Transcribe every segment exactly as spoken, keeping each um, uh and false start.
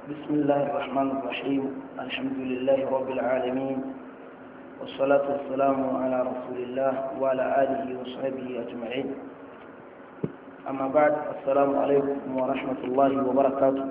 بسم الله الرحمن الرحيم الحمد لله رب العالمين والصلاة والسلام على رسول الله وعلى آله وصحبه أجمعين أما بعد السلام عليكم ورحمة الله وبركاته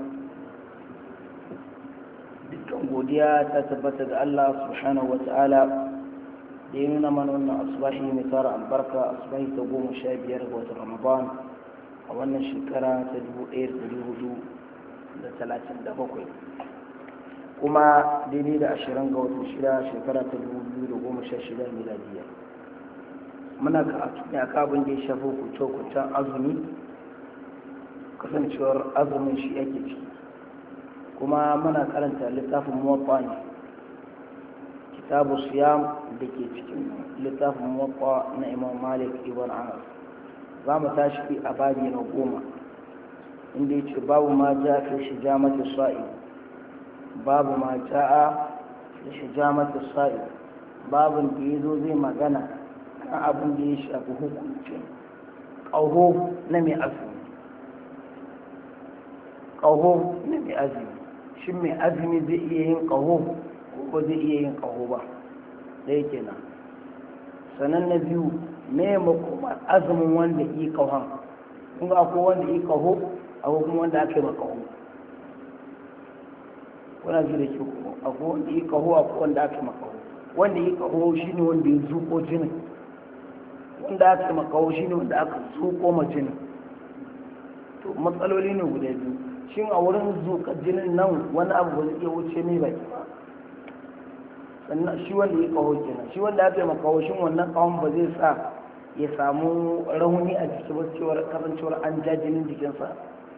dukkan godiya ta tabbata ga Allah subhanahu wa ta'ala da ya nuna mana wannan asbahi mai tara albarka asbahi ta goma sha biyar ga watan Ramadan a wannan shekara ta dubu ɗaya da ɗari hudu da talatin da bakwai kuma daidai da ashirin ga watan shida shekara ta dubu biyu da goma sha shida miladiya muna karatu ne a kabin da ya shafi kuce-kucen azumi kasancewar azumin shi ake ciki kuma muna karanta littafin muwatta ne kitabu siyam da ke cikin littafin muwatta na imam malik ibn anas za mu tashi a babi na goma inda ya ce babu ma ja fi shijamati sa'i babu ma ja'a fi shijamati sa'i babin da ya zo zai magana kan abin da ya shafi hukuncin ƙaho na mai azumi ƙaho na mai azumi shin mai azumi zai iya yin ƙaho ko ba zai iya yin ƙaho ba da yake nan sannan na biyu me makomar azumin wanda yi ƙahon kun ga akwai wanda yi ƙaho akwai kuma wanda aka yi ma ƙaho kuna ji da ke akwai wanda yi ƙaho akwai wanda aka yi ma ƙaho wanda yi ƙaho shi ne wanda ya zuƙo jinin wanda aka yi ma ƙaho shi ne wanda aka zuƙo ma jinin to matsaloli ne guda biyu shin a wurin zuƙa jinin nan wani abu ba zai iya wuce mai baki ba sannan shi wanda ya kaho kenan shi wanda aka yi ma kaho shin wannan kawon ba zai sa ya samu rauni a jiki ba cewar kasancewar an ja jinin jikinsa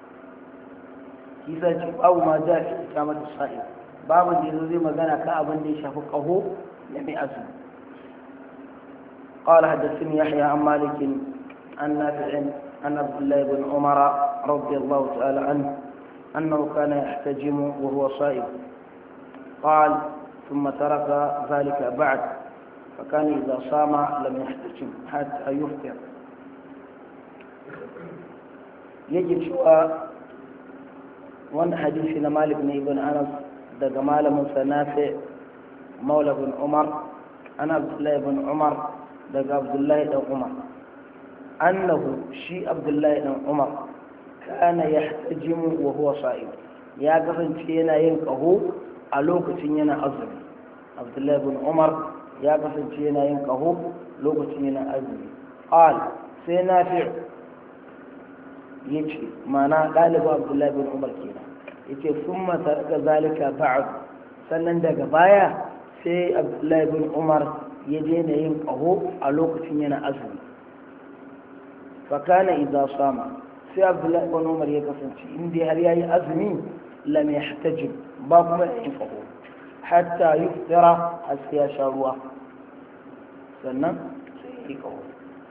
kisa ce babu ma ja fi ita mata sa'i babu da yazo zai magana kan abin da ya shafi kaho na mai azumi قال حدثني يحيى عن مالك عن نافع عن عبد الله بن عمر رضي الله تعالى عنه أنه كان يحتجم وهو صائم قال ثم ترك ذلك بعد فكان إذا صام لم يحتجم حتى يفطر يجب شواء وان حديثنا مالك بن ابن أنس دق مال موسى نافع مولى بن عمر أنا عبد الله بن عمر دق عبد الله بن عمر أنه شي عبد الله بن عمر kana yahtajimu wa huwa sa'im ya kasance yana yin kaho a lokacin yana azumi Abdullahi ibn Umar ya kasance yana yin kaho lokacin yana azumi qal sai Nafi' yace mana dalibi Abdullahi ibn Umar kenan yace thumma taraka zalika ba'd sannan daga baya sai Abdullahi ibn Umar ya daina yin kaho a lokacin yana azumi fa kana idza sama sai abdullahi ibn umar ya kasance inda har yayi azumi lam yahtajib ba kuma yin kaho hatta yuftira har sai ya sha ruwa sannan sai ya kaho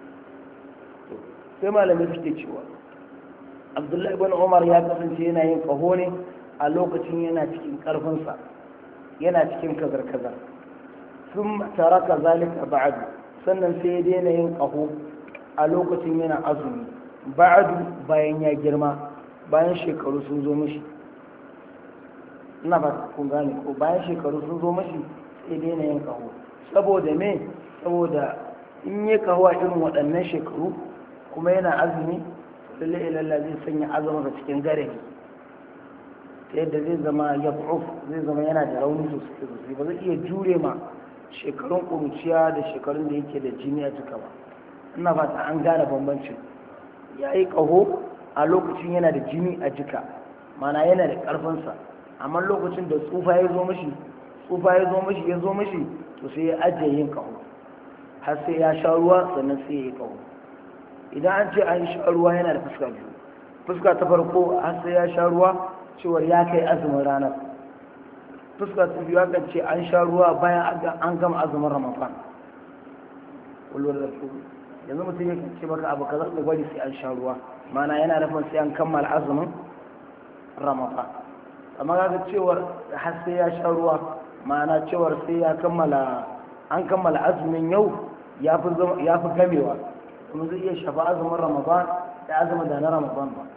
sai malamai suke cewa abdullahi ibn umar ya kasance yana yin kaho ne a lokacin yana cikin karfinsa yana cikin kazar-kazar sun taraka zalika ba'adu sannan sai ya daina yin kaho a lokacin yana azumi ba'adu bayan ya girma bayan shekaru sun zo mashi ina ba kun gane ko bayan shekaru sun zo mashi sai daina yin kaho saboda me saboda in yi kaho a irin waɗannan shekaru kuma yana azumi lalle ilalla zai sanya azumin cikin gare ta yadda zai zama ya zai zama yana da rauni sosai sosai ba zai iya jure ma shekarun ƙuruciya da shekarun da yake da jini a jika ba ina fata an gane bambancin ya yi ƙaho a lokacin yana da jini a jika mana yana da ƙarfinsa amma lokacin da tsufa ya zo mashi tsufa ya zo mashi ya zo mashi to sai ya ajiye yin ƙaho har sai ya sha ruwa sannan sai ya yi ƙaho idan an ce an sha ruwa yana da fuska biyu fuska ta farko har sai ya sha ruwa cewar ya kai azumin ranar fuska ta biyu akan ce an sha ruwa bayan an gama azumin ramadan yanzu mutum ya ce maka abu kaza da gwari sai an sha ruwa mana yana nufin sai an kammala azumin ramadan amma ga cewar har sai ya sha ruwa mana cewar sai ya kammala an kammala azumin yau ya fi gamewa kuma zai iya shafa azumin ramadan da azumin da na ramadan ba